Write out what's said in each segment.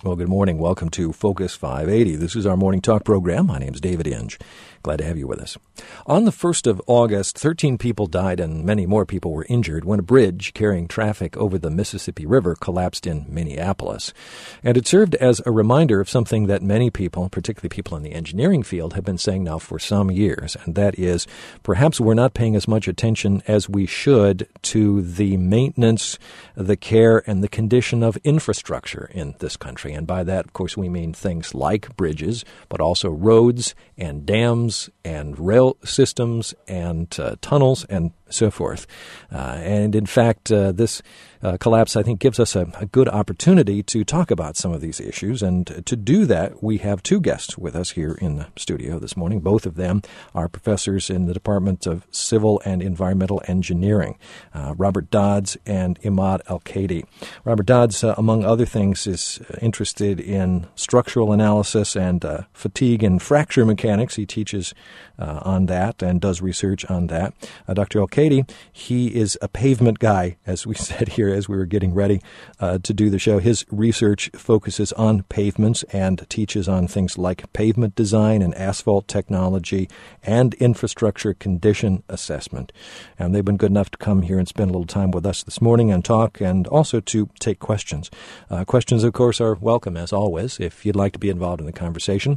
Well, good morning. Welcome to Focus 580. This is our morning talk program. My name is David Inge. Glad to have you with us. On the 1st of August, 13 people died and many more people were injured when a bridge carrying traffic over the Mississippi River collapsed in Minneapolis. And it served as a reminder of something that many people, particularly people in the engineering field, have been saying now for some years, and that is perhaps we're not paying as much attention as we should to the maintenance, the care, and the condition of infrastructure in this country. And by that, of course, we mean things like bridges, but also roads and dams and rail systems and tunnels and so forth. And in fact, this collapse, I think, gives us a good opportunity to talk about some of these issues. And to do that, we have two guests with us here in the studio this morning. Both of them are professors in the Department of Civil and Environmental Engineering, Robert Dodds and Imad Al-Kadi. Robert Dodds, among other things, is interested in structural analysis and fatigue and fracture mechanics. He teaches on that and does research on that. Dr. Al-Kadi, he is a pavement guy, as we said here as we were getting ready to do the show. His research focuses on pavements and teaches on things like pavement design and asphalt technology and infrastructure condition assessment. And they've been good enough to come here and spend a little time with us this morning and talk, and also to take questions. Questions, of course, are welcome, as always. If you'd like to be involved in the conversation,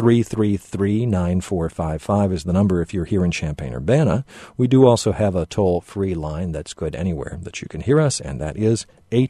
333-9455 is the number if you're here in Champaign-Urbana. We do also have a toll-free line that's good anywhere that you can hear us, and that is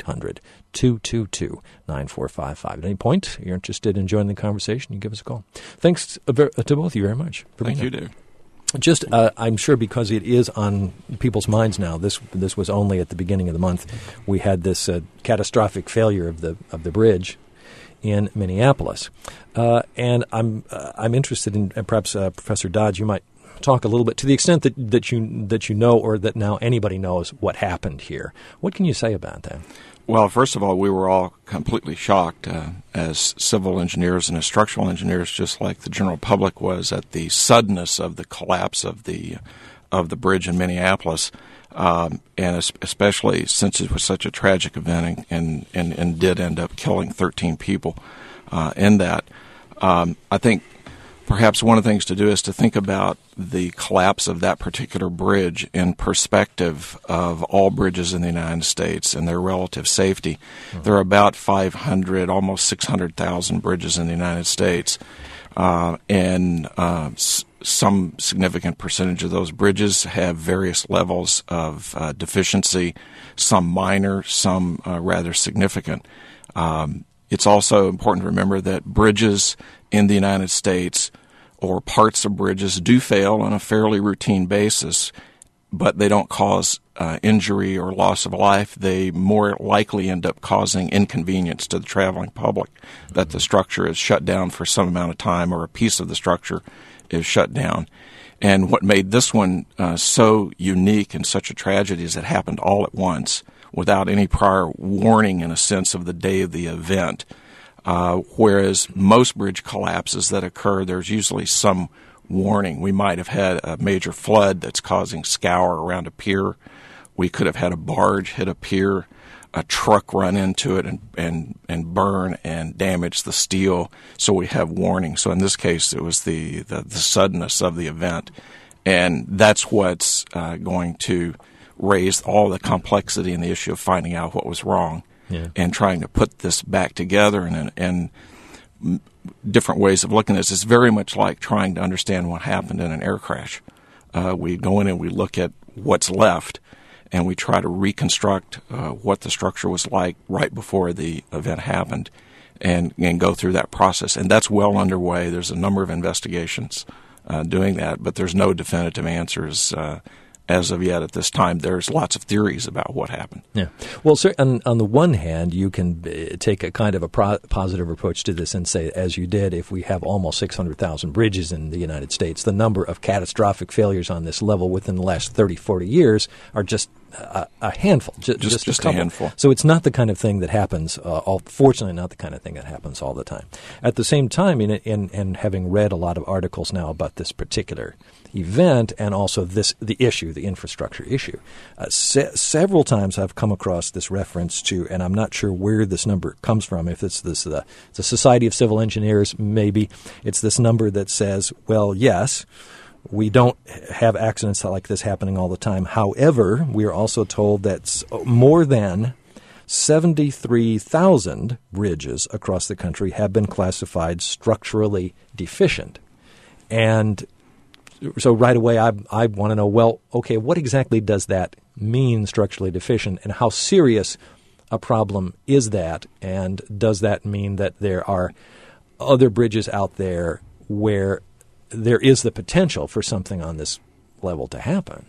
800-222-9455. At any point you're interested in joining the conversation, you give us a call. Thanks to both of you very much for being here. Thank you, Dave. Just, I'm sure because it is on people's minds now, this was only at the beginning of the month. We had this catastrophic failure of the bridge in Minneapolis. And I'm interested in, perhaps Professor Dodds, you might talk a little bit to the extent that you know, or that now anybody knows what happened here. What can you say about that? Well, first of all, we were all completely shocked as civil engineers and as structural engineers, just like the general public was, at the suddenness of the collapse of the bridge in Minneapolis, and especially since it was such a tragic event and did end up killing 13 people in that. I think perhaps one of the things to do is to think about the collapse of that particular bridge in perspective of all bridges in the United States and their relative safety. Mm-hmm. There are about 500, almost 600,000 bridges in the United States, and some significant percentage of those bridges have various levels of deficiency, some minor, some rather significant. It's also important to remember that bridges in the United States, or parts of bridges, do fail on a fairly routine basis, but they don't cause injury or loss of life. They more likely end up causing inconvenience to the traveling public, that the structure is shut down for some amount of time or a piece of the structure is shut down. And what made this one so unique and such a tragedy is it happened all at once without any prior warning, in a sense, of the day of the event. Whereas most bridge collapses that occur, there's usually some warning. We might have had a major flood that's causing scour around a pier. We could have had a barge hit a pier, a truck run into it and burn and damage the steel, so we have warning. So in this case, it was the suddenness of the event. And that's what's going to raise all the complexity and the issue of finding out what was wrong. Yeah. And trying to put this back together and different ways of looking at this. It's very much like trying to understand what happened in an air crash. We go in and we look at what's left, and we try to reconstruct what the structure was like right before the event happened and go through that process. And that's well underway. There's a number of investigations doing that, but there's no definitive answers as of yet at this time. There's lots of theories about what happened. Yeah. Well, sir, on the one hand, you can take a kind of a positive approach to this and say, as you did, if we have almost 600,000 bridges in the United States, the number of catastrophic failures on this level within the last 30, 40 years are just a handful, just a couple. A handful. So it's not the kind of thing that happens, fortunately not the kind of thing that happens all the time. At the same time, in having read a lot of articles now about this particular event and also the infrastructure issue, several times I've come across this reference to, and I'm not sure where this number comes from, if it's the Society of Civil Engineers, maybe it's this number that says, well, yes, we don't have accidents like this happening all the time. However, we are also told that more than 73,000 bridges across the country have been classified structurally deficient. And so right away I want to know, well, okay, what exactly does that mean, structurally deficient, and how serious a problem is that? And does that mean that there are other bridges out there where there is the potential for something on this level to happen?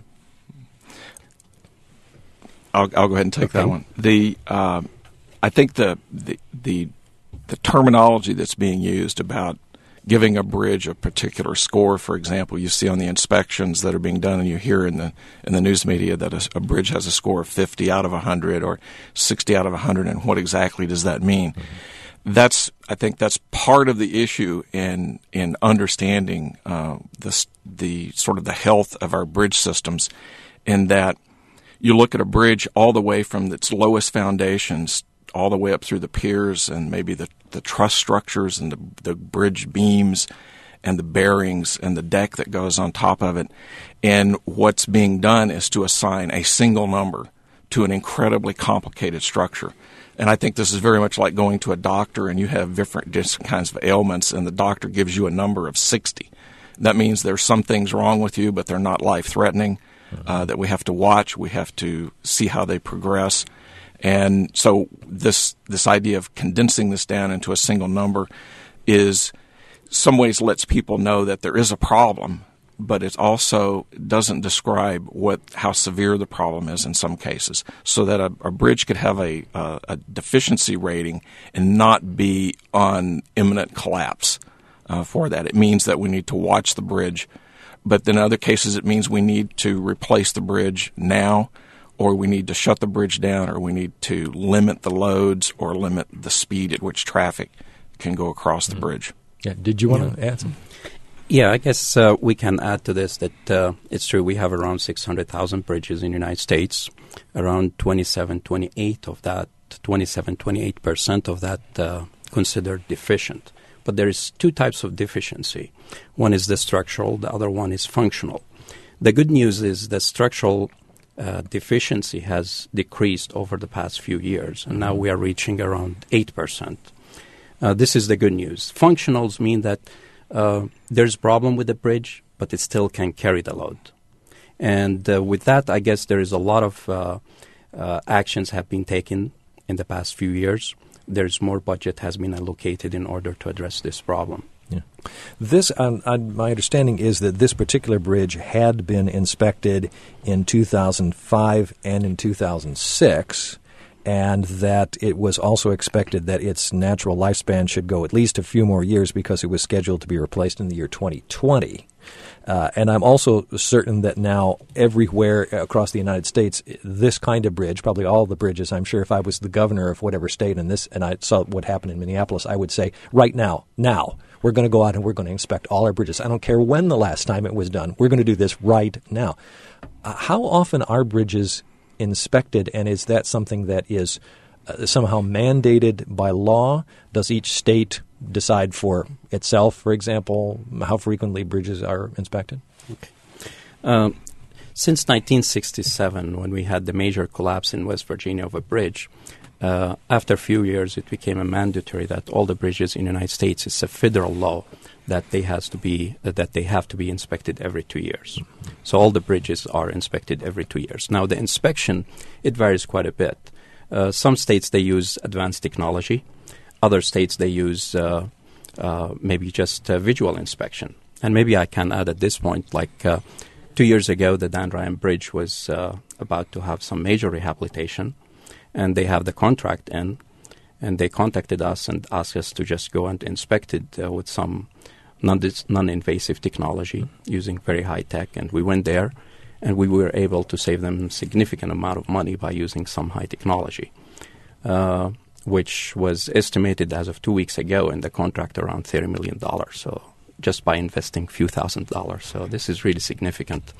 I'll go ahead and take that one. I think the terminology that's being used about giving a bridge a particular score, for example, you see on the inspections that are being done, and you hear in the news media that a bridge has a score of 50 out of 100 or 60 out of 100, and what exactly does that mean? Mm-hmm. I think that's part of the issue in understanding the sort of the health of our bridge systems, in that you look at a bridge all the way from its lowest foundations all the way up through the piers and maybe the truss structures and the bridge beams and the bearings and the deck that goes on top of it. And what's being done is to assign a single number to an incredibly complicated structure. And I think this is very much like going to a doctor and you have different kinds of ailments, and the doctor gives you a number of 60. That means there's some things wrong with you, but they're not life-threatening, that we have to watch. We have to see how they progress. And so this idea of condensing this down into a single number is some ways lets people know that there is a problem, but it also doesn't describe how severe the problem is in some cases, so that a bridge could have a deficiency rating and not be on imminent collapse for that. It means that we need to watch the bridge, but in other cases it means we need to replace the bridge now, or we need to shut the bridge down, or we need to limit the loads or limit the speed at which traffic can go across the bridge. Yeah. Did you want to add something? Yeah, I guess we can add to this that it's true we have around 600,000 bridges in the United States. Around 28% of that considered deficient. But there is two types of deficiency. One is the structural, the other one is functional. The good news is the structural deficiency has decreased over the past few years, and now we are reaching around 8%. This is the good news. Functionals mean that there's a problem with the bridge, but it still can carry the load. And with that, I guess there is a lot of actions have been taken in the past few years. There's more budget has been allocated in order to address this problem. Yeah. This, my understanding is that this particular bridge had been inspected in 2005 and in 2006, and that it was also expected that its natural lifespan should go at least a few more years because it was scheduled to be replaced in the year 2020. And I'm also certain that now everywhere across the United States, this kind of bridge, probably all the bridges, I'm sure if I was the governor of whatever state and I saw what happened in Minneapolis, I would say, right now, we're going to go out and we're going to inspect all our bridges. I don't care when the last time it was done. We're going to do this right now. How often are bridges inspected, and is that something that is somehow mandated by law? Does each state decide for itself, for example, how frequently bridges are inspected? Okay. Since 1967, when we had the major collapse in West Virginia of a bridge, after a few years it became a mandatory that all the bridges in the United States, it's a federal law that they have to be inspected every 2 years. Mm-hmm. So all the bridges are inspected every 2 years. Now the inspection, it varies quite a bit. Some states, they use advanced technology. Other states, they use maybe just visual inspection. And maybe I can add at this point, 2 years ago, the Dan Ryan Bridge was about to have some major rehabilitation, and they have the contract in, and they contacted us and asked us to just go and inspect it with some non-invasive technology using very high tech. And we went there, and we were able to save them a significant amount of money by using some high technology, which was estimated as of 2 weeks ago in the contract around $30 million. So just by investing a few $1,000s. So this is really significant.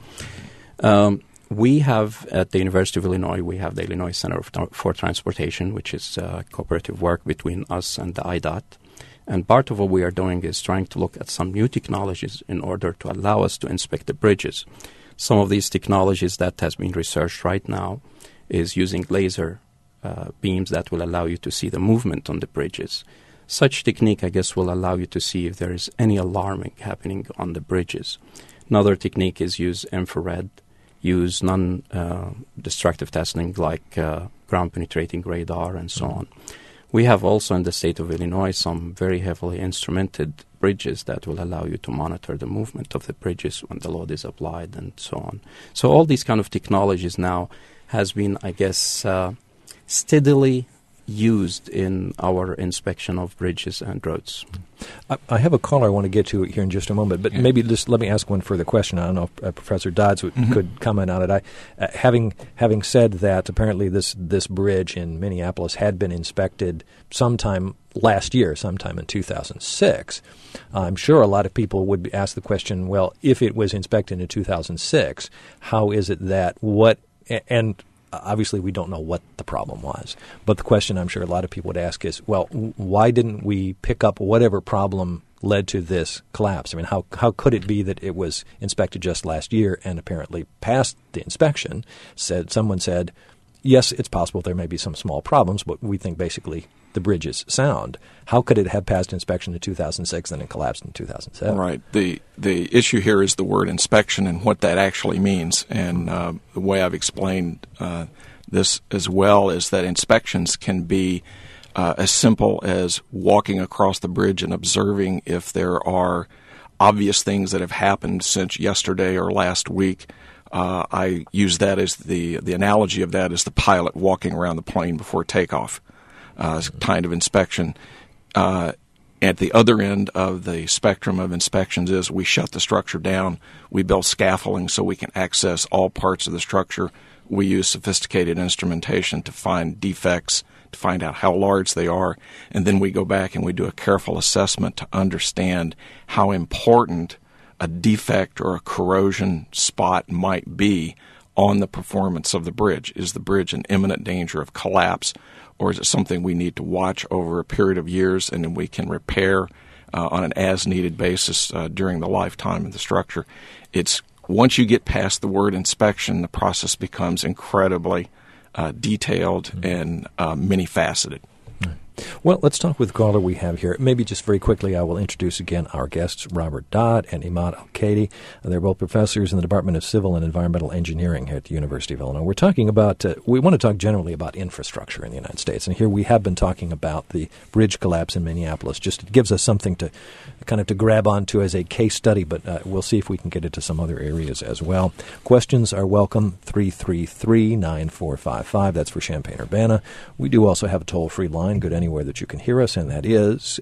We have, at the University of Illinois, we have the Illinois Center for Transportation, which is cooperative work between us and the IDOT. And part of what we are doing is trying to look at some new technologies in order to allow us to inspect the bridges. Some of these technologies that has been researched right now is using laser beams that will allow you to see the movement on the bridges. Such technique, I guess, will allow you to see if there is any alarming happening on the bridges. Another technique is use infrared, use non-destructive testing like ground-penetrating radar and so on. We have also in the state of Illinois some very heavily instrumented bridges that will allow you to monitor the movement of the bridges when the load is applied and so on. So all these kind of technologies now has been, I guess, steadily used in our inspection of bridges and roads. I have a caller I want to get to here in just a moment, but maybe just let me ask one further question. I don't know if Professor Dodds could comment on it. Having said that, apparently this bridge in Minneapolis had been inspected sometime last year, sometime in 2006. I'm sure a lot of people would ask the question, well, if it was inspected in 2006, how is it that and obviously, we don't know what the problem was. But the question I'm sure a lot of people would ask is, well, why didn't we pick up whatever problem led to this collapse? I mean, how could it be that it was inspected just last year and apparently passed the inspection? Someone said, yes, it's possible there may be some small problems, but we think basically the bridge is sound. How could it have passed inspection in 2006 and then collapsed in 2007? Right. The issue here is the word inspection and what that actually means. And the way I've explained this as well is that inspections can be as simple as walking across the bridge and observing if there are obvious things that have happened since yesterday or last week. I use that as the analogy of that is the pilot walking around the plane before takeoff. Kind of inspection. At the other end of the spectrum of inspections is we shut the structure down. We build scaffolding so we can access all parts of the structure. We use sophisticated instrumentation to find defects, to find out how large they are, and then we go back and we do a careful assessment to understand how important a defect or a corrosion spot might be on the performance of the bridge. Is the bridge in imminent danger of collapse, or is it something we need to watch over a period of years and then we can repair on an as-needed basis during the lifetime of the structure? It's once you get past the word inspection, the process becomes incredibly detailed and many-faceted. Well, let's talk with the caller we have here. Maybe just very quickly, I will introduce again our guests, Robert Dodd and Imad Al-Kadi. They're both professors in the Department of Civil and Environmental Engineering here at the University of Illinois. We're talking about, we want to talk generally about infrastructure in the United States. And here we have been talking about the bridge collapse in Minneapolis. Just it gives us something to kind of to grab onto as a case study, but we'll see if we can get into some other areas as well. Questions are welcome, 333-9455. That's for Champaign-Urbana. We do also have a toll-free line, good anywhere that you can hear us, and that is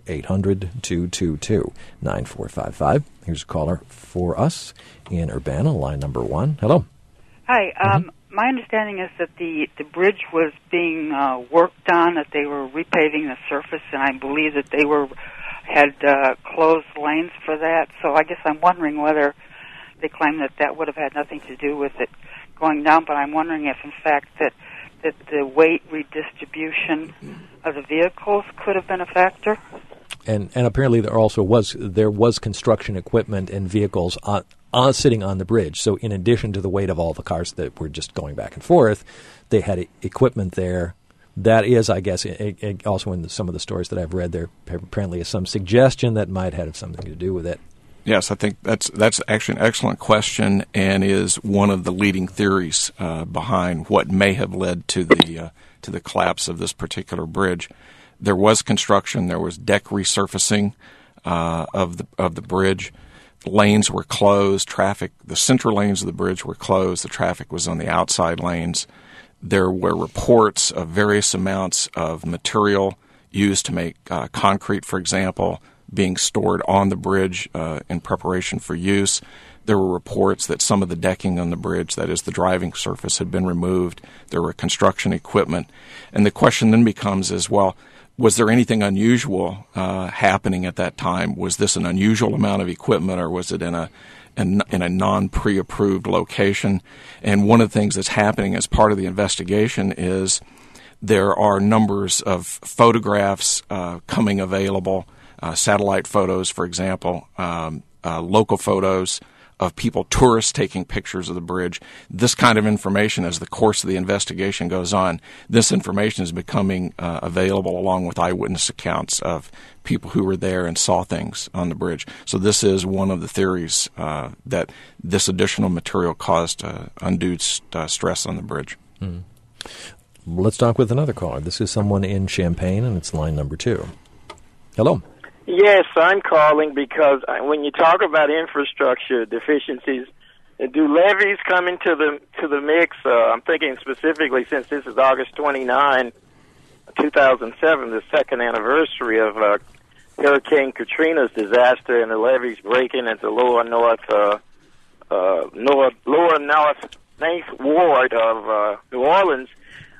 800-222-9455. Here's a caller for us in Urbana, line number 1. Hello. Hi. My understanding is that the bridge was being worked on, that they were repaving the surface, and I believe that they had closed lanes for that. So I guess I'm wondering whether they claim that would have had nothing to do with it going down, but I'm wondering if, in fact, that the weight redistribution of the vehicles could have been a factor. And apparently there was construction equipment and vehicles sitting on the bridge. So in addition to the weight of all the cars that were just going back and forth, they had equipment there. That is, I guess, also in some of the stories that I've read, there apparently is some suggestion that might have something to do with it. Yes, I think that's actually an excellent question and is one of the leading theories behind what may have led to the collapse of this particular bridge. There was construction. There was deck resurfacing of the bridge. Lanes were closed. The center lanes of the bridge were closed. The traffic was on the outside lanes. There were reports of various amounts of material used to make concrete, for example, being stored on the bridge in preparation for use. There were reports that some of the decking on the bridge, that is the driving surface, had been removed. There were construction equipment. And the question then becomes was there anything unusual happening at that time? Was this an unusual amount of equipment, or was it in a non-pre-approved location? And one of the things that's happening as part of the investigation is there are numbers of photographs coming available, satellite photos, for example, local photos of people, tourists taking pictures of the bridge. This kind of information, as the course of the investigation goes on, this information is becoming available along with eyewitness accounts of people who were there and saw things on the bridge. So this is one of the theories that this additional material caused undue stress on the bridge. Mm. Let's talk with another caller. This is someone in Champaign, and it's line number 2. Hello. Yes, I'm calling because when you talk about infrastructure deficiencies, do levees come into the mix? I'm thinking specifically since this is August 29, 2007, the second anniversary of Hurricane Katrina's disaster, and the levees breaking into lower north Ninth Ward of New Orleans.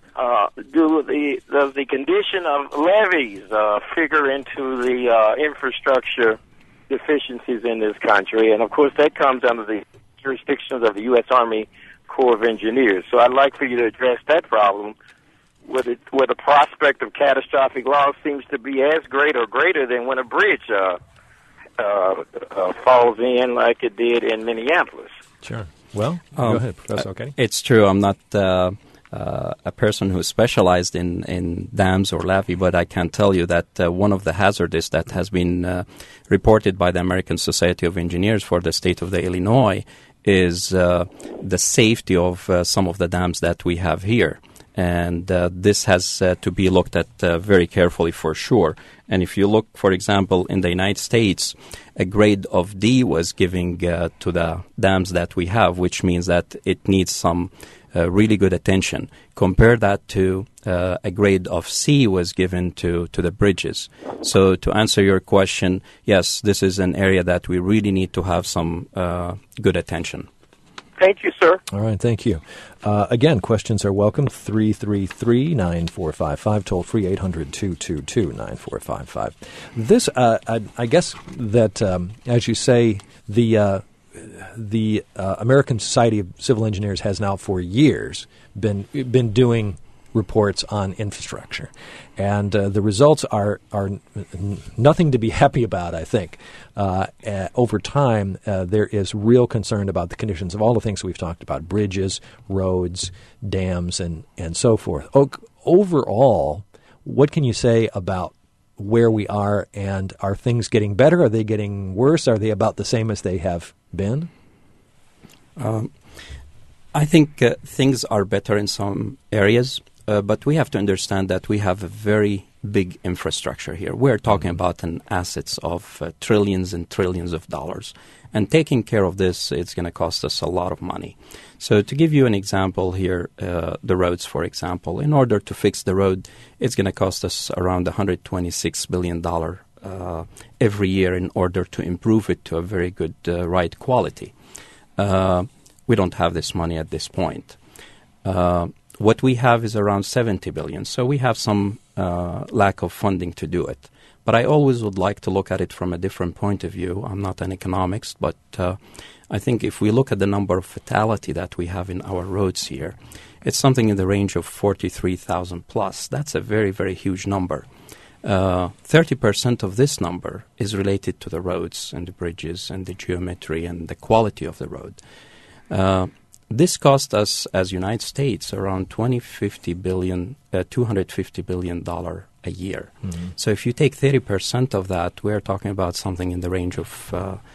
Does the condition of levees figure into the infrastructure deficiencies in this country? And of course, that comes under the jurisdictions of the U.S. Army Corps of Engineers. So I'd like for you to address that problem, where the prospect of catastrophic loss seems to be as great or greater than when a bridge falls in, like it did in Minneapolis. Sure. Well, go ahead, Professor O'Ketty. It's true. I'm not a person who specialized in dams or levee, but I can tell you that one of the hazards that has been reported by the American Society of Engineers for the state of Illinois is the safety of some of the dams that we have here. And this has to be looked at very carefully for sure. And if you look, for example, in the United States, a grade of D was given to the dams that we have, which means that it needs some really good attention. Compare that to a grade of C was given to the bridges. So to answer your question, yes, this is an area that we really need to have some good attention. Thank you, sir. All right, thank you. Again, questions are welcome. 333-9455, toll free 800-222-9455. This, I guess that, as you say, the American Society of Civil Engineers has now for years been doing reports on infrastructure, and the results are nothing to be happy about. I think over time there is real concern about the conditions of all the things we've talked about: bridges, roads, dams, and so forth. Overall, what can you say about where we are, and are things getting better? Are they getting worse? Are they about the same as they have been? I think things are better in some areas. But we have to understand that we have a very big infrastructure here. We're talking about an assets of trillions and trillions of dollars. And taking care of this, it's going to cost us a lot of money. So to give you an example here, the roads, for example, in order to fix the road, it's going to cost us around $126 billion every year in order to improve it to a very good ride quality. We don't have this money at this point. What we have is around $70 billion, so we have some lack of funding to do it. But I always would like to look at it from a different point of view. I'm not an economist, but I think if we look at the number of fatality that we have in our roads here, it's something in the range of 43,000 plus. That's a very, very huge number. 30% of this number is related to the roads and the bridges and the geometry and the quality of the road. This cost us, as United States, around $250 billion a year. Mm-hmm. So if you take 30% of that, we're talking about something in the range of,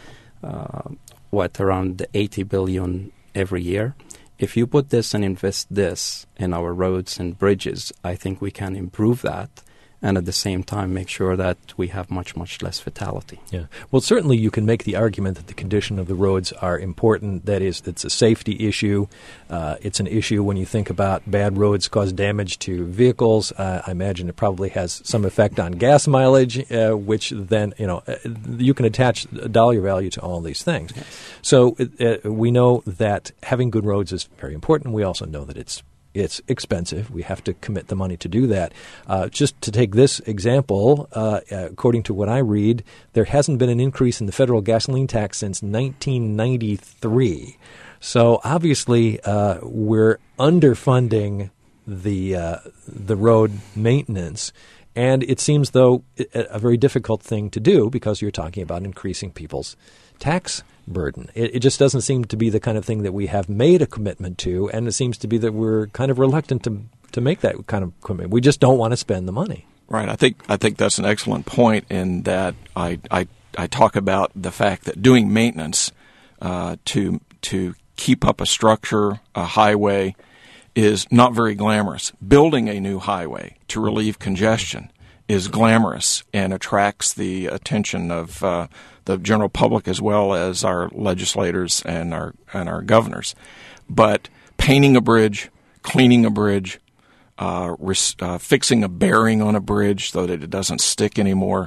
around $80 billion every year. If you put this and invest this in our roads and bridges, I think we can improve that. and at the same time make sure that we have much, much less fatality. Yeah. Well, certainly you can make the argument that the condition of the roads are important. That is, it's a safety issue. It's an issue when you think about bad roads cause damage to vehicles. I imagine it probably has some effect on gas mileage, which then, you can attach a dollar value to all these things. Yes. So we know that having good roads is very important. We also know that it's expensive. We have to commit the money to do that. Just to take this example, according to what I read, there hasn't been an increase in the federal gasoline tax since 1993. So obviously, we're underfunding the road maintenance, and it seems though a very difficult thing to do because you're talking about increasing people's tax burden. It just doesn't seem to be the kind of thing that we have made a commitment to, and it seems to be that we're kind of reluctant to make that kind of commitment. We just don't want to spend the money. Right. I think that's an excellent point in that I talk about the fact that doing maintenance to keep up a structure, a highway, is not very glamorous. Building a new highway to relieve congestion is glamorous and attracts the attention of the general public as well as our legislators and our governors. But painting a bridge, cleaning a bridge, fixing a bearing on a bridge so that it doesn't stick anymore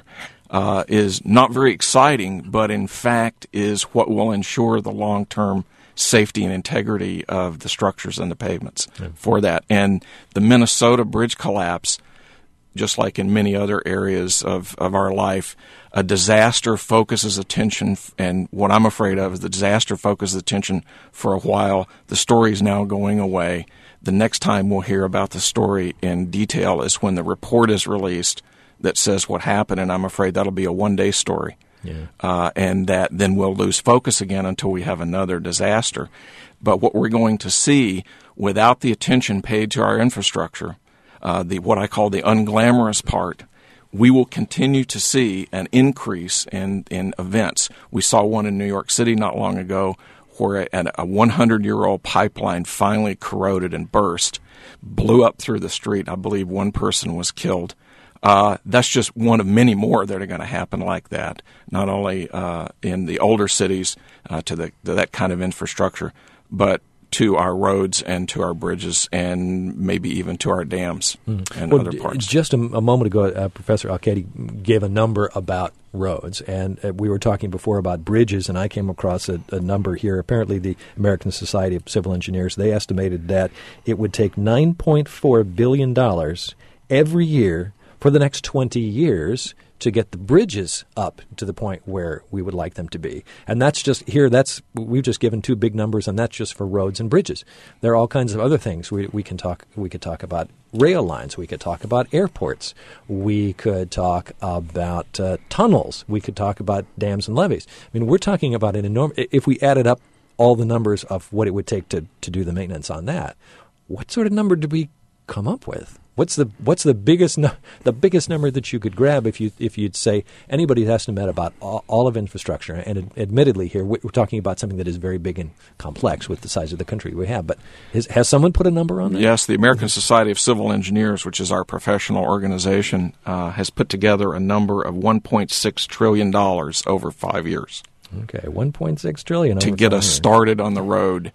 is not very exciting, but in fact is what will ensure the long-term safety and integrity of the structures and the pavements for that. And the Minnesota bridge collapse, just like in many other areas of our life, a disaster focuses attention, and what I'm afraid of is the disaster focuses attention for a while. The story is now going away. The next time we'll hear about the story in detail is when the report is released that says what happened, and I'm afraid that'll be a one-day story. Yeah. And that then we'll lose focus again until we have another disaster. But what we're going to see without the attention paid to our infrastructure, what I call the unglamorous part, we will continue to see an increase in events. We saw one in New York City not long ago where a 100-year-old pipeline finally corroded and burst, blew up through the street. I believe one person was killed. That's just one of many more that are going to happen like that, not only in the older cities to that kind of infrastructure, but to our roads and to our bridges and maybe even to our dams and other parts. Just a moment ago, Professor Al-Kadi gave a number about roads, and we were talking before about bridges, and I came across a number here. Apparently the American Society of Civil Engineers, they estimated that it would take $9.4 billion every year for the next 20 years to get the bridges up to the point where we would like them to be. And that's just here, we've just given two big numbers, and that's just for roads and bridges. There are all kinds of other things. We could talk about rail lines. We could talk about airports. We could talk about tunnels. We could talk about dams and levees. I mean, we're talking about an enormous, if we added up all the numbers of what it would take to do the maintenance on that, what sort of number do we come up with? What's the biggest number that you could grab if you'd say anybody's estimate about all of infrastructure? And admittedly, here we're talking about something that is very big and complex with the size of the country we have. But has someone put a number on that? Yes, the American Society of Civil Engineers, which is our professional organization, has put together a number of $1.6 trillion over 5 years. Okay, $1.6 trillion to get us started on the road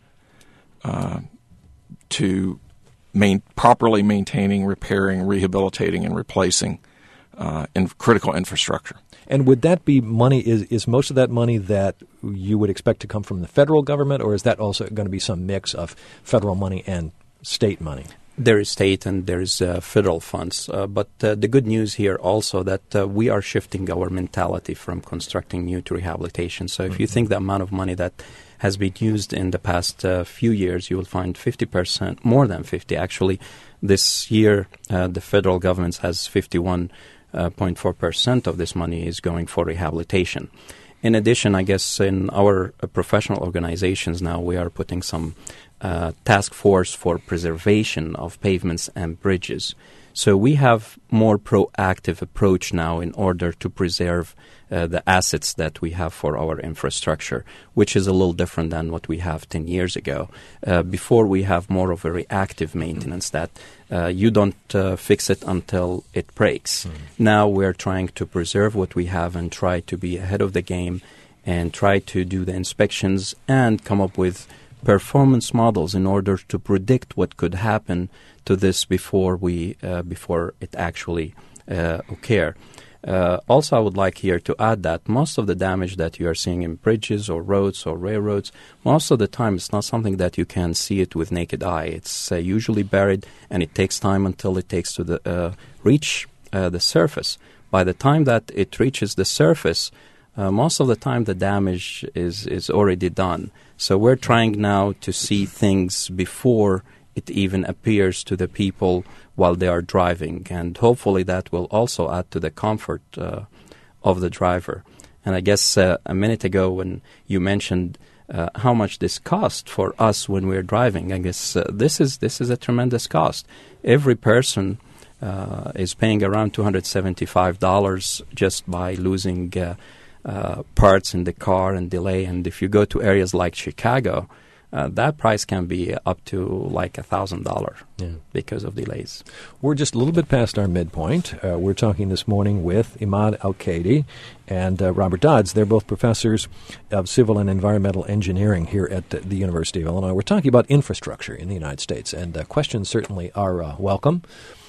to properly maintaining, repairing, rehabilitating, and replacing critical infrastructure. And would that be money, is most of that money that you would expect to come from the federal government, or is that also going to be some mix of federal money and state money? There is state and there is federal funds. But the good news here also that we are shifting our mentality from constructing new to rehabilitation. So if you think the amount of money that has been used in the past few years, you will find 50%, more than 50 actually. This year, the federal government has 51.4% of this money is going for rehabilitation. In addition, I guess in our professional organizations now, we are putting some task force for preservation of pavements and bridges. So we have more proactive approach now in order to preserve the assets that we have for our infrastructure, which is a little different than what we have 10 years ago. Before, we have more of a reactive maintenance that you don't fix it until it breaks. Now we're trying to preserve what we have and try to be ahead of the game and try to do the inspections and come up with performance models in order to predict what could happen to this before it actually occur. Also, I would like here to add that most of the damage that you are seeing in bridges or roads or railroads, most of the time it's not something that you can see it with naked eye. It's usually buried, and it takes time until it takes to reach the surface. By the time that it reaches the surface, most of the time the damage is already done. So we're trying now to see things before it even appears to the people while they are driving, and hopefully that will also add to the comfort of the driver. And I guess a minute ago when you mentioned how much this cost for us when we're driving, I guess this is a tremendous cost. Every person is paying around $275 just by losing parts in the car and delay. And if you go to areas like Chicago, that price can be up to like $1,000 because of delays. We're just a little bit past our midpoint. We're talking this morning with Imad Al-Kadi and Robert Dodds. They're both professors of civil and environmental engineering here at the University of Illinois. We're talking about infrastructure in the United States, and questions certainly are welcome.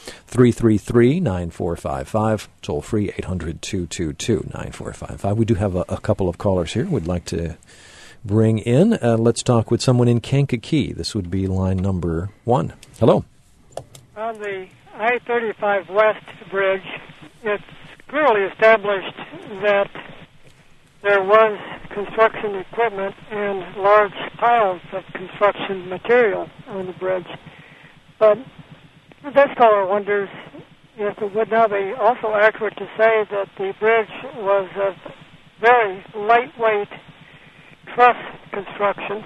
333-9455, toll free 800-222-9455. We do have a couple of callers here we'd like to bring in. Let's talk with someone in Kankakee. This would be line number 1. Hello. On the I-35 West Bridge, it's clearly established that there was construction equipment and large piles of construction material on the bridge. But this caller wonders if it would not be also accurate to say that the bridge was of very lightweight truss construction,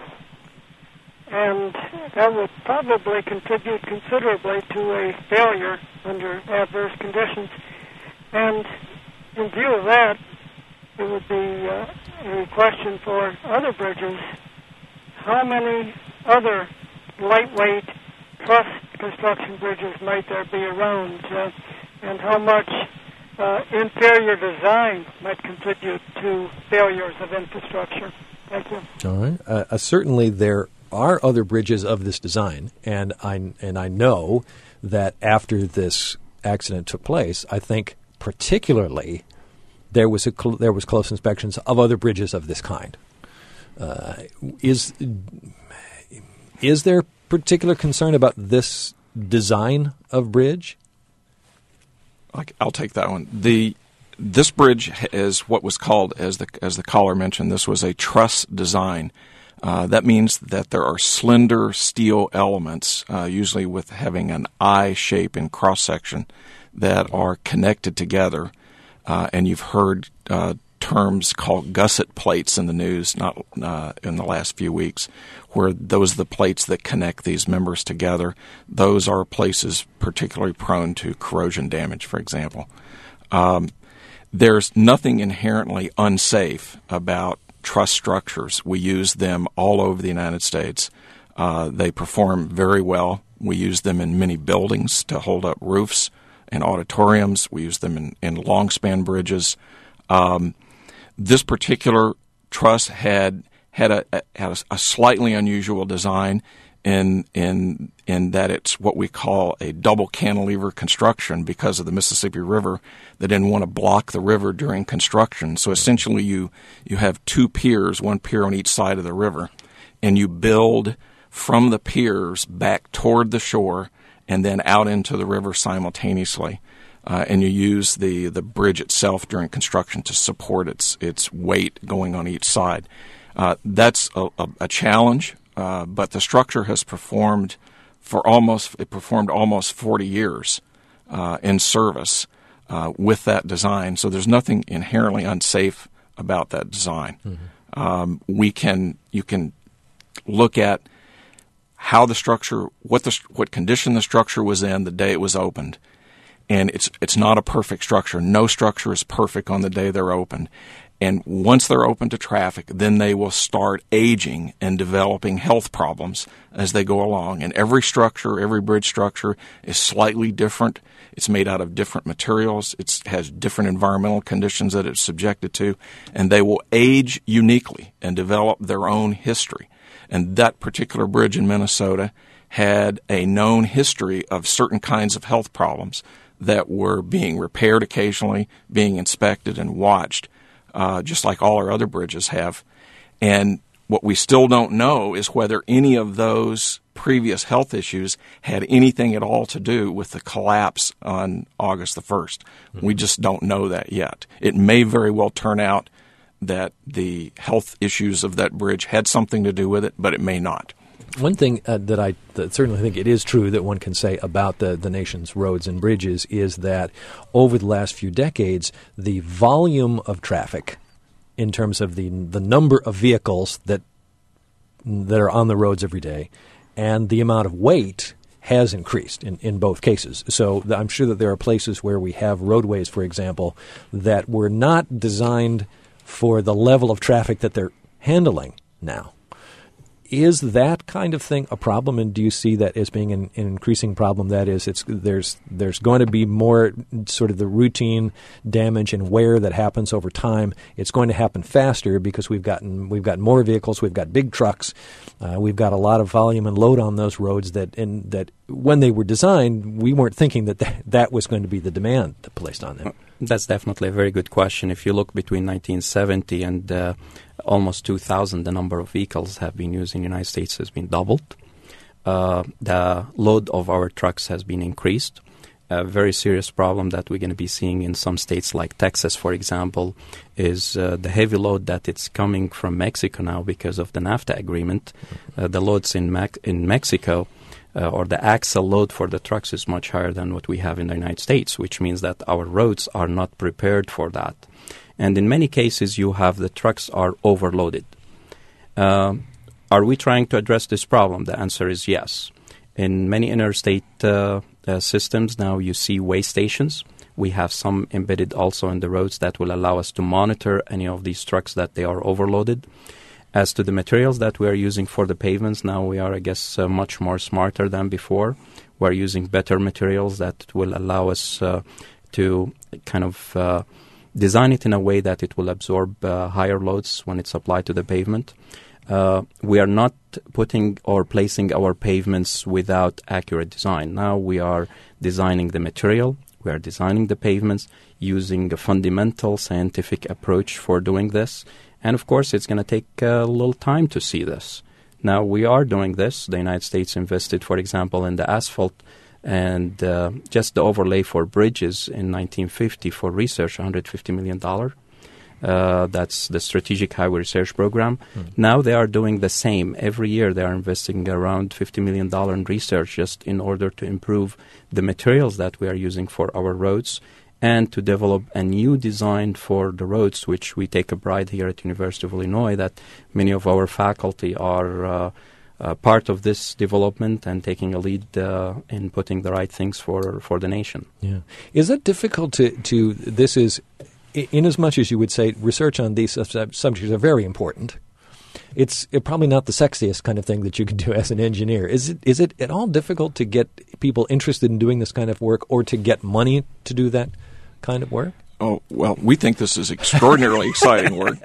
and that would probably contribute considerably to a failure under adverse conditions. And in view of that, it would be a question for other bridges: how many other lightweight truss construction bridges might there be around, and how much inferior design might contribute to failures of infrastructure? Thank you. All right. Certainly there are other bridges of this design, and I know that after this accident took place, I think particularly there was close inspections of other bridges of this kind. Is there particular concern about this design of bridge? I'll take that one. This bridge is what was called, as the caller mentioned, this was a truss design. That means that there are slender steel elements, usually with having an I shape in cross-section, that are connected together. And you've heard terms called gusset plates in the news, not in the last few weeks, where those are the plates that connect these members together. Those are places particularly prone to corrosion damage, for example. There's nothing inherently unsafe about truss structures. We use them all over the United States. They perform very well. We use them in many buildings to hold up roofs and auditoriums. We use them in long-span bridges. This particular truss had a slightly unusual design in that it's what we call a double cantilever construction because of the Mississippi River. They didn't want to block the river during construction. So essentially you have two piers, one pier on each side of the river, and you build from the piers back toward the shore and then out into the river simultaneously. And you use the bridge itself during construction to support its weight going on each side. That's a challenge. But the structure has performed almost 40 years in service with that design. So there's nothing inherently unsafe about that design. Mm-hmm. You can look at how the structure, what condition the structure was in the day it was opened. And it's not a perfect structure. No structure is perfect on the day they're opened. And once they're open to traffic, then they will start aging and developing health problems as they go along. And every structure, every bridge structure is slightly different. It's made out of different materials. It has different environmental conditions that it's subjected to. And they will age uniquely and develop their own history. And that particular bridge in Minnesota had a known history of certain kinds of health problems that were being repaired occasionally, being inspected and watched. Just like all our other bridges have. And what we still don't know is whether any of those previous health issues had anything at all to do with the collapse on August the 1st. Mm-hmm. We just don't know that yet. It may very well turn out that the health issues of that bridge had something to do with it, but it may not. One thing that I certainly think it is true that one can say about the nation's roads and bridges is that over the last few decades, the volume of traffic in terms of the number of vehicles that are on the roads every day and the amount of weight has increased in both cases. So I'm sure that there are places where we have roadways, for example, that were not designed for the level of traffic that they're handling now. Is that kind of thing a problem, and do you see that as being an increasing problem? That is, there's going to be more sort of the routine damage and wear that happens over time. It's going to happen faster because we've got more vehicles, we've got big trucks, we've got a lot of volume and load on those roads. That when they were designed, we weren't thinking that was going to be the demand placed on them. That's definitely a very good question. If you look between 1970 and almost 2000, the number of vehicles have been used in the United States has been doubled. The load of our trucks has been increased. A very serious problem that we're going to be seeing in some states like Texas, for example, is the heavy load that it's coming from Mexico now because of the NAFTA agreement. The loads in Mexico or the axle load for the trucks is much higher than what we have in the United States, which means that our roads are not prepared for that. And in many cases, you have the trucks are overloaded. Are we trying to address this problem? The answer is yes. In many interstate systems now, you see weigh stations. We have some embedded also in the roads that will allow us to monitor any of these trucks that they are overloaded. As to the materials that we are using for the pavements, now we are, I guess, much more smarter than before. We're using better materials that will allow us to kind of design it in a way that it will absorb higher loads when it's applied to the pavement. We are not putting or placing our pavements without accurate design. Now we are designing the material, we are designing the pavements using a fundamental scientific approach for doing this. And of course, it's going to take a little time to see this. Now we are doing this. The United States invested, for example, in the asphalt and just the overlay for bridges in 1950 for research, $150 million. That's the Strategic Highway Research Program. Now they are doing the same. Every year they are investing around $50 million in research just in order to improve the materials that we are using for our roads and to develop a new design for the roads, which we take a pride here at University of Illinois that many of our faculty are part of this development and taking a lead in putting the right things for the nation. Yeah. Is that difficult to this is, in as much as you would say research on these subjects are very important, it's probably not the sexiest kind of thing that you can do as an engineer. Is it at all difficult to get people interested in doing this kind of work or to get money to do that kind of work? Oh, well, we think this is extraordinarily exciting work.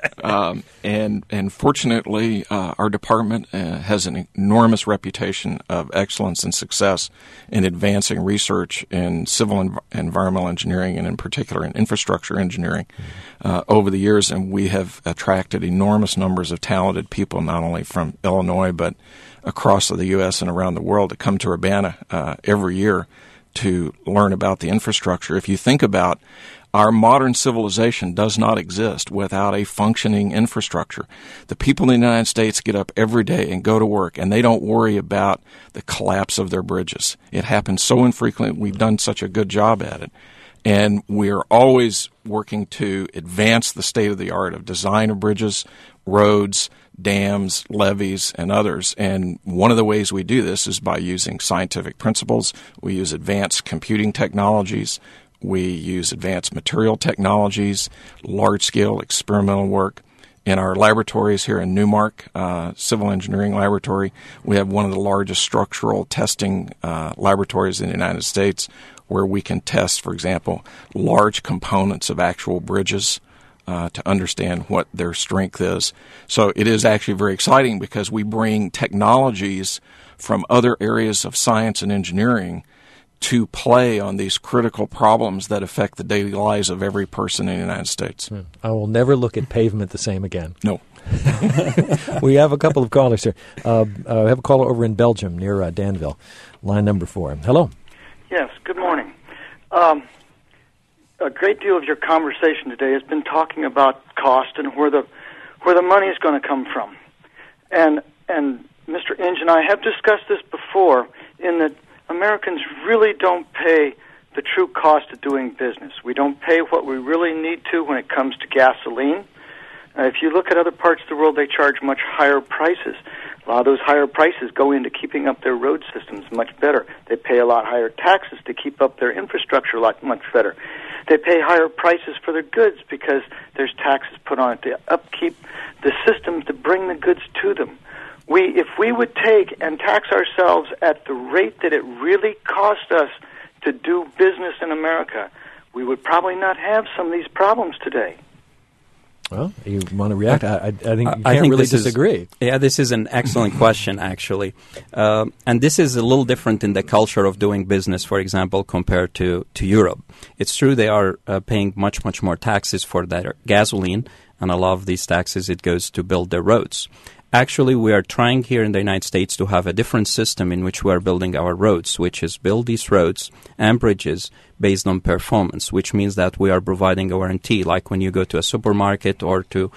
And fortunately, our department has an enormous reputation of excellence and success in advancing research in civil and environmental engineering, and in particular in infrastructure engineering over the years. And we have attracted enormous numbers of talented people, not only from Illinois, but across the U.S. and around the world, to come to Urbana every year to learn about the infrastructure. If you think about our modern civilization does not exist without a functioning infrastructure. The people in the United States get up every day and go to work, and they don't worry about the collapse of their bridges. It happens so infrequently. We've done such a good job at it. And we're always working to advance the state of the art of design of bridges, roads, dams, levees, and others. And one of the ways we do this is by using scientific principles. We use advanced computing technologies. We use advanced material technologies, large-scale experimental work. In our laboratories here in Newmark, Civil Engineering Laboratory, we have one of the largest structural testing laboratories in the United States, where we can test, for example, large components of actual bridges to understand what their strength is. So it is actually very exciting because we bring technologies from other areas of science and engineering to play on these critical problems that affect the daily lives of every person in the United States. I will never look at pavement the same again. No. We have a couple of callers here. I have a caller over in Belgium near Danville, line number 4. Hello. Yes, good morning. A great deal of your conversation today has been talking about cost and where the money is going to come from. And Mr. Inge and I have discussed this before in that Americans really don't pay the true cost of doing business. We don't pay what we really need to when it comes to gasoline. If you look at other parts of the world, they charge much higher prices. A lot of those higher prices go into keeping up their road systems much better. They pay a lot higher taxes to keep up their infrastructure much better. They pay higher prices for their goods because there's taxes put on it to upkeep the systems to bring the goods to them. If we would take and tax ourselves at the rate that it really cost us to do business in America, we would probably not have some of these problems today. Well, you want to react? I think you can't really disagree. This is an excellent question, actually. And this is a little different in the culture of doing business, for example, compared to Europe. It's true they are paying much, much more taxes for their gasoline, and a lot of these taxes, it goes to build their roads. Actually, we are trying here in the United States to have a different system in which we are building our roads, which is build these roads and bridges based on performance, which means that we are providing a warranty, like when you go to a supermarket or to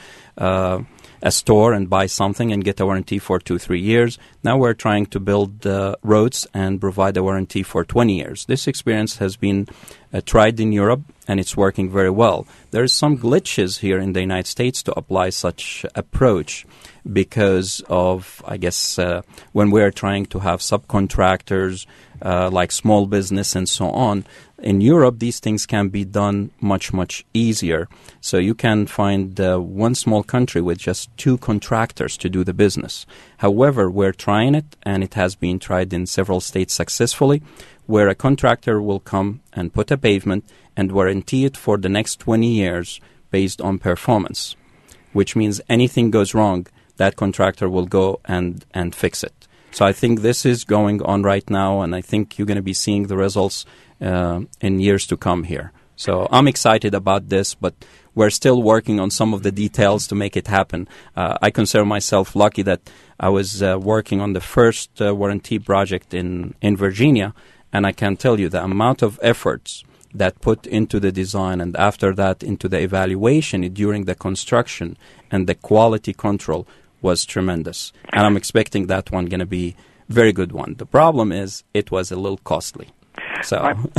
a store and buy something and get a warranty for 2-3 years. Now we're trying to build roads and provide a warranty for 20 years. This experience has been tried in Europe, and it's working very well. There's some glitches here in the United States to apply such approach because of, I guess, when we're trying to have subcontractors like small business and so on. In Europe, these things can be done much, much easier. So you can find one small country with just 2 contractors to do the business. However, we're trying it, and it has been tried in several states successfully, where a contractor will come and put a pavement and warranty it for the next 20 years based on performance, which means anything goes wrong, that contractor will go and fix it. So I think this is going on right now, and I think you're going to be seeing the results in years to come here. So I'm excited about this, but we're still working on some of the details to make it happen. I consider myself lucky that I was working on the first warranty project in Virginia, and I can tell you the amount of efforts that put into the design and after that into the evaluation during the construction and the quality control was tremendous. And I'm expecting that one going to be very good one. The problem is it was a little costly. So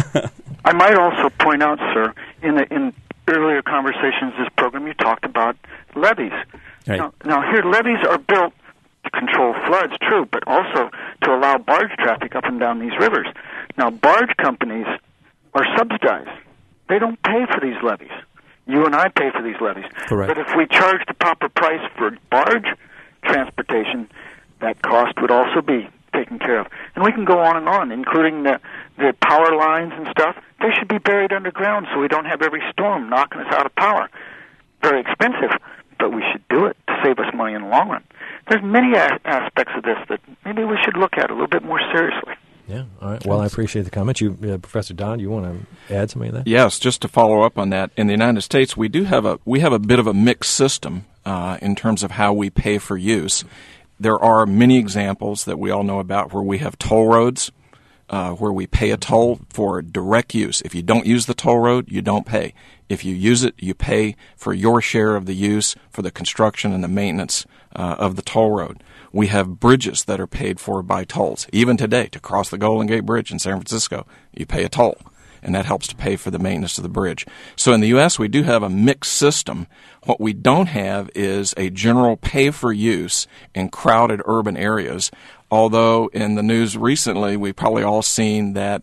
I might also point out, sir, in earlier conversations this program, you talked about levees. Right. Now here, levees are built to control floods, true, but also to allow barge traffic up and down these rivers. Now, barge companies are subsidized. They don't pay for these levees. You and I pay for these levees. Correct. But if we charge the proper price for barge transportation, that cost would also be taken care of. And we can go on, including the power lines and stuff. They should be buried underground so we don't have every storm knocking us out of power. Very expensive, but we should do it to save us money in the long run. There's many aspects of this that maybe we should look at a little bit more seriously. Yeah, all right. Well, I appreciate the comment. You, Professor Dodd, you want to add something to that? Yes, just to follow up on that. In the United States, we have a bit of a mixed system in terms of how we pay for use. There are many examples that we all know about where we have toll roads, where we pay a toll for direct use. If you don't use the toll road, you don't pay. If you use it, you pay for your share of the use for the construction and the maintenance of the toll road. We have bridges that are paid for by tolls. Even today, to cross the Golden Gate Bridge in San Francisco, you pay a toll. and that helps to pay for the maintenance of the bridge. So in the U.S., we do have a mixed system. What we don't have is a general pay-for-use in crowded urban areas, although in the news recently, we've probably all seen that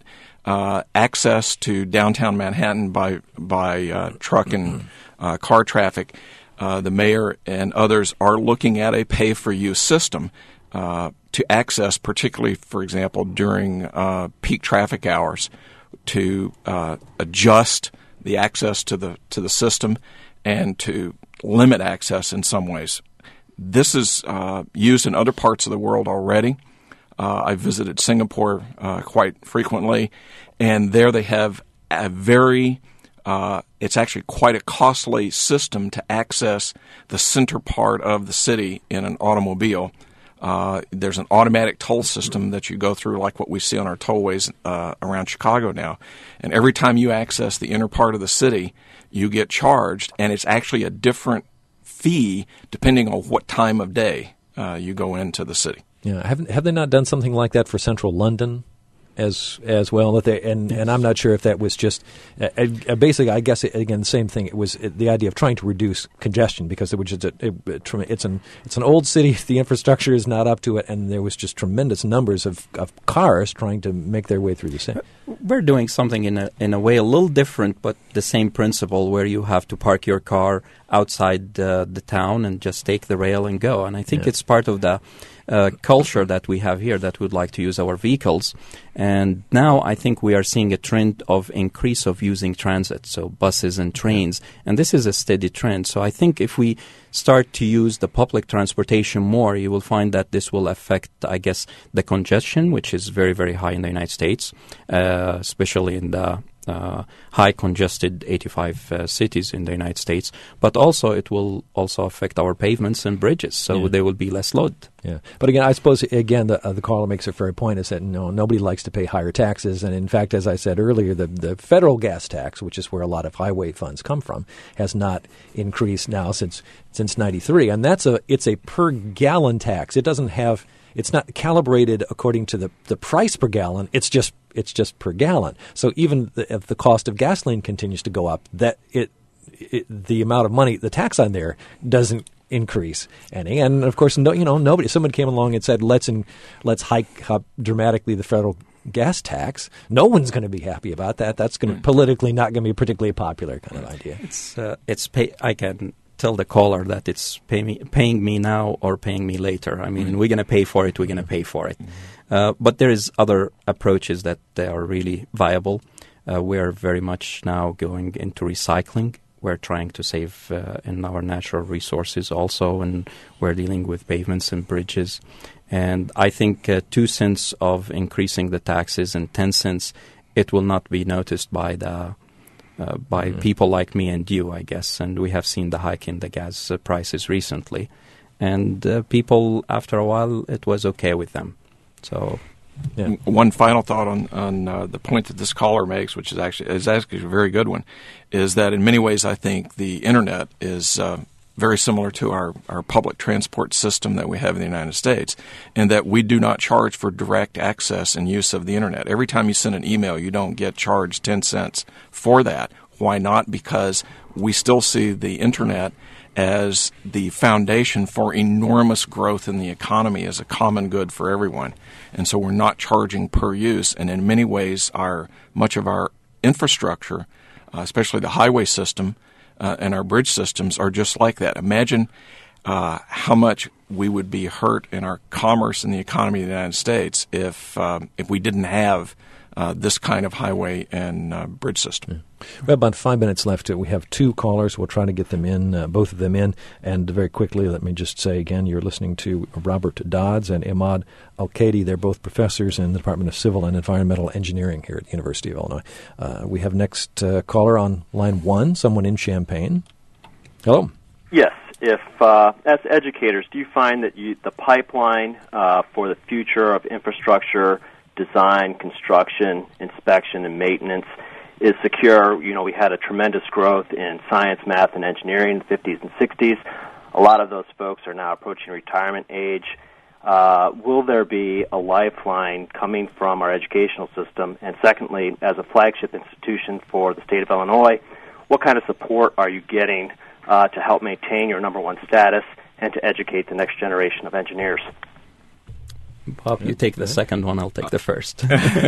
access to downtown Manhattan by truck and car traffic, the mayor and others are looking at a pay-for-use system to access, particularly, for example, during peak traffic hours, to adjust the access to the system and to limit access in some ways. This is used in other parts of the world already. I visited Singapore quite frequently, and there they have a very it's actually quite a costly system to access the center part of the city in an automobile. There's an automatic toll system that you go through like what we see on our tollways around Chicago now. And every time you access the inner part of the city, you get charged, and it's actually a different fee depending on what time of day you go into the city. Yeah, have they not done something like that for central London as well? That and I'm not sure if that was just basically. I guess again the same thing. It was the idea of trying to reduce congestion because it's an old city. The infrastructure is not up to it, and there was just tremendous numbers of cars trying to make their way through the city. We're doing something in a way a little different, but the same principle where you have to park your car outside the town and just take the rail and go. And I think it's part of the culture that we have here that would like to use our vehicles. And now I think we are seeing a trend of increase of using transit, so buses and trains. And this is a steady trend. So I think if we start to use the public transportation more, you will find that this will affect, I guess, the congestion, which is very, very high in the United States, especially in the high congested 85 cities in the United States, but also it will also affect our pavements and bridges, so there will be less load. Yeah, but again, I suppose the caller makes a fair point: is that nobody likes to pay higher taxes, and in fact, as I said earlier, the federal gas tax, which is where a lot of highway funds come from, has not increased now since '93, and it's a per gallon tax. It's not calibrated according to the price per gallon. It's just per gallon. So even if the cost of gasoline continues to go up, the amount of money, the tax on there doesn't increase. And of course, nobody. Someone came along and said, let's hike up dramatically the federal gas tax. No one's going to be happy about that. That's going to politically not going to be a particularly popular kind of idea. I can tell the caller that it's paying me now or paying me later. I mean, we're going to pay for it. We're going to pay for it. But there is other approaches that they are really viable. We're very much now going into recycling. We're trying to save in our natural resources also, and we're dealing with pavements and bridges. And I think 2 cents of increasing the taxes and 10 cents, it will not be noticed by people like me and you, I guess. And we have seen the hike in the gas prices recently. And people, after a while, it was okay with them. So, one final thought on the point that this caller makes, which is actually a very good one, is that in many ways I think the Internet is very similar to our public transport system that we have in the United States, in that we do not charge for direct access and use of the Internet. Every time you send an email, you don't get charged 10 cents for that. Why not? Because we still see the Internet as the foundation for enormous growth in the economy as a common good for everyone. And so we're not charging per use. And in many ways, much of our infrastructure, especially the highway system and our bridge systems, are just like that. Imagine how much we would be hurt in our commerce and the economy of the United States if we didn't have this kind of highway and bridge system. We have about 5 minutes left. We have 2 callers. We'll try to get them in, both of them in. And very quickly, let me just say again, you're listening to Robert Dodds and Imad Al-Kadi. They're both professors in the Department of Civil and Environmental Engineering here at the University of Illinois. We have next caller on line 1, someone in Champaign. Hello. Yes. If as educators, do you find that the pipeline for the future of infrastructure design, construction, inspection, and maintenance is secure? We had a tremendous growth in science, math, and engineering in the 50s and 60s. A lot of those folks are now approaching retirement age. will there be a lifeline coming from our educational system? And secondly, as a flagship institution for the state of Illinois, what kind of support are you getting to help maintain your number one status and to educate the next generation of engineers? Bob, you take the second one, I'll take the first.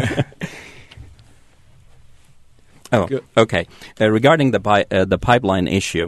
Oh, okay. Regarding the pipeline issue,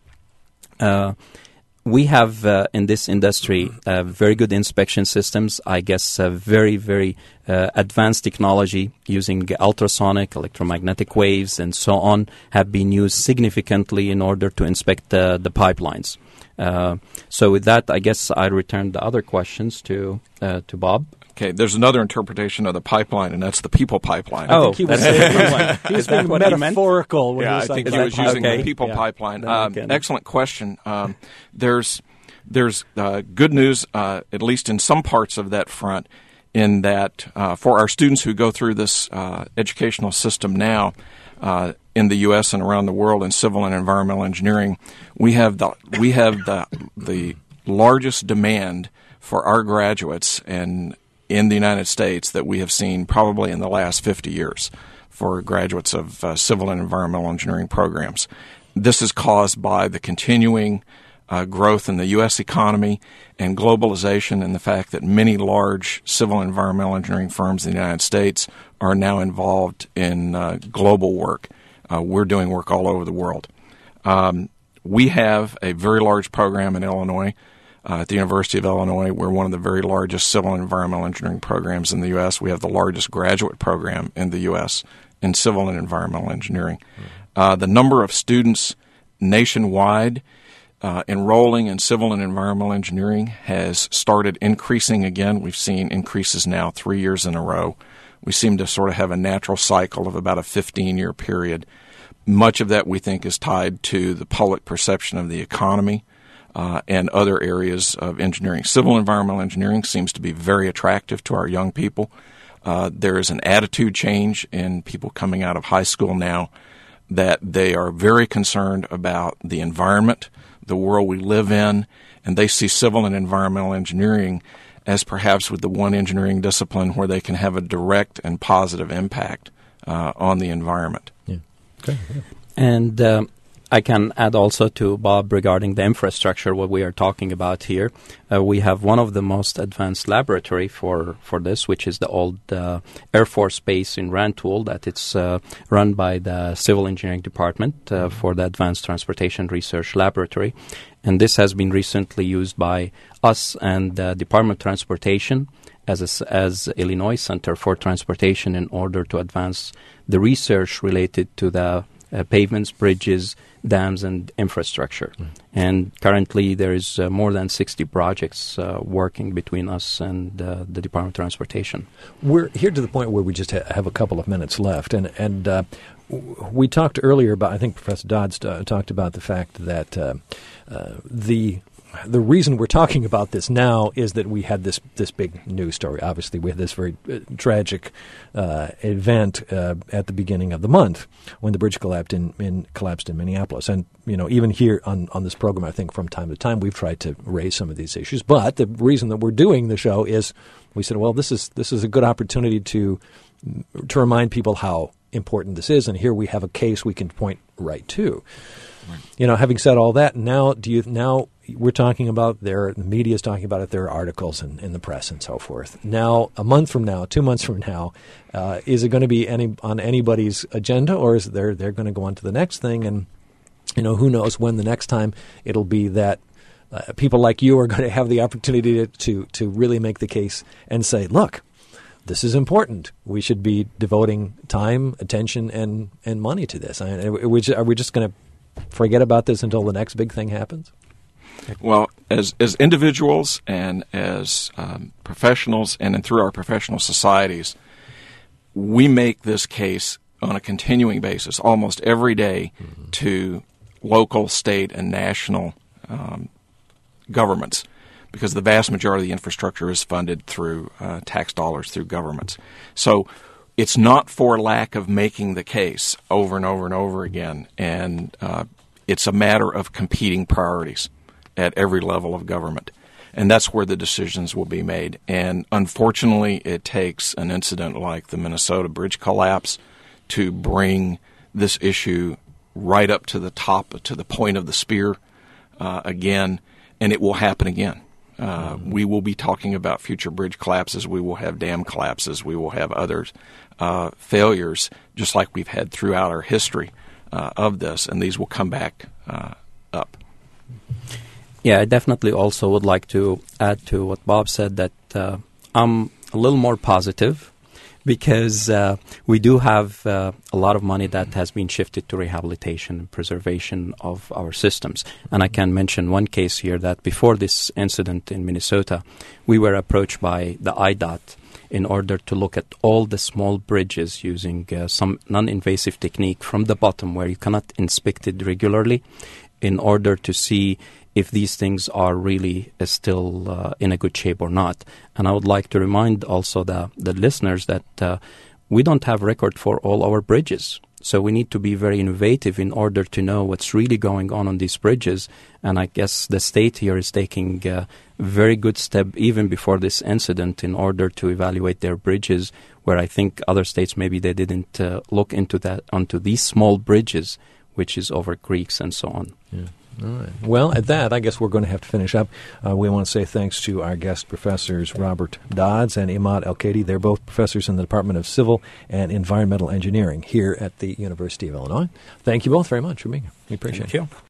we have in this industry very good inspection systems. I guess very, very advanced technology using ultrasonic, electromagnetic waves, and so on have been used significantly in order to inspect the pipelines. So with that, I guess I return the other questions to Bob. Okay, there's another interpretation of the pipeline, and that's the people pipeline. I think he was saying Is that what he meant? metaphorical when he was I think saying he was using okay? the people pipeline. Okay. Excellent question. There's good news, at least in some parts of that front, in that for our students who go through this educational system now in the U.S. and around the world in civil and environmental engineering, we have the largest demand for our graduates in the United States that we have seen probably in the last 50 years for graduates of civil and environmental engineering programs. This is caused by the continuing growth in the U.S. economy and globalization, and the fact that many large civil and environmental engineering firms in the United States are now involved in global work. We're doing work all over the world. We have a very large program in Illinois. At the University of Illinois, we're one of the very largest civil and environmental engineering programs in the U.S. We have the largest graduate program in the U.S. in civil and environmental engineering. The number of students nationwide enrolling in civil and environmental engineering has started increasing again. We've seen increases now 3 years in a row. We seem to sort of have a natural cycle of about a 15-year period. Much of that we think is tied to the public perception of the economy and other areas of engineering. Civil and environmental engineering seems to be very attractive to our young people. There is an attitude change in people coming out of high school now that they are very concerned about the environment, the world we live in, and they see civil and environmental engineering as perhaps with the one engineering discipline where they can have a direct and positive impact on the environment. Yeah. Okay. Yeah. And I can add also to Bob regarding the infrastructure, what we are talking about here. We have one of the most advanced laboratory for this, which is the old Air Force Base in Rantoul, that it's run by the Civil Engineering Department for the Advanced Transportation Research Laboratory. And this has been recently used by us and the Department of Transportation as Illinois Center for Transportation in order to advance the research related to the pavements, bridges, dams, and infrastructure. And currently there is more than 60 projects working between us and the Department of Transportation. We're here to the point where we just have a couple of minutes left. And we talked earlier about, I think Professor Dodds talked about the fact that the reason we're talking about this now is that we had this big news story. Obviously, we had this very tragic event at the beginning of the month when the bridge collapsed in Minneapolis. And even here on this program, I think from time to time we've tried to raise some of these issues. But the reason that we're doing the show is we said, well, this is a good opportunity to remind people how important this is. And here we have a case we can point right to. Right. Having said all that, now we're talking about the media is talking about it. There are articles in the press and so forth. Now, a month from now, 2 months from now, is it going to be on anybody's agenda, or is they're going to go on to the next thing? And who knows when the next time it'll be that people like you are going to have the opportunity to really make the case and say, look, this is important. We should be devoting time, attention, and money to this. Are we just going to forget about this until the next big thing happens? Well, as individuals and as professionals and through our professional societies, we make this case on a continuing basis almost every day to local, state, and national governments, because the vast majority of the infrastructure is funded through tax dollars through governments. So it's not for lack of making the case over and over and over again, and it's a matter of competing priorities at every level of government. And that's where the decisions will be made. And unfortunately, it takes an incident like the Minnesota bridge collapse to bring this issue right up to the top, to the point of the spear again, and it will happen again. We will be talking about future bridge collapses. We will have dam collapses. We will have other failures, just like we've had throughout our history of this, and these will come back up. Yeah, I definitely also would like to add to what Bob said that I'm a little more positive because we do have a lot of money that has been shifted to rehabilitation and preservation of our systems. And I can mention one case here that before this incident in Minnesota, we were approached by the IDOT in order to look at all the small bridges using some non-invasive technique from the bottom where you cannot inspect it regularly in order to see if these things are really still in a good shape or not. And I would like to remind also the listeners that we don't have record for all our bridges. So we need to be very innovative in order to know what's really going on these bridges. And I guess the state here is taking a very good step even before this incident in order to evaluate their bridges, where I think other states maybe they didn't look into that, onto these small bridges, which is over creeks and so on. Yeah. All right. Well, at that, I guess we're going to have to finish up. We want to say thanks to our guest professors, Robert Dodds and Imad El-Kadi. They're both professors in the Department of Civil and Environmental Engineering here at the University of Illinois. Thank you both very much for being here. We appreciate it. Thank you.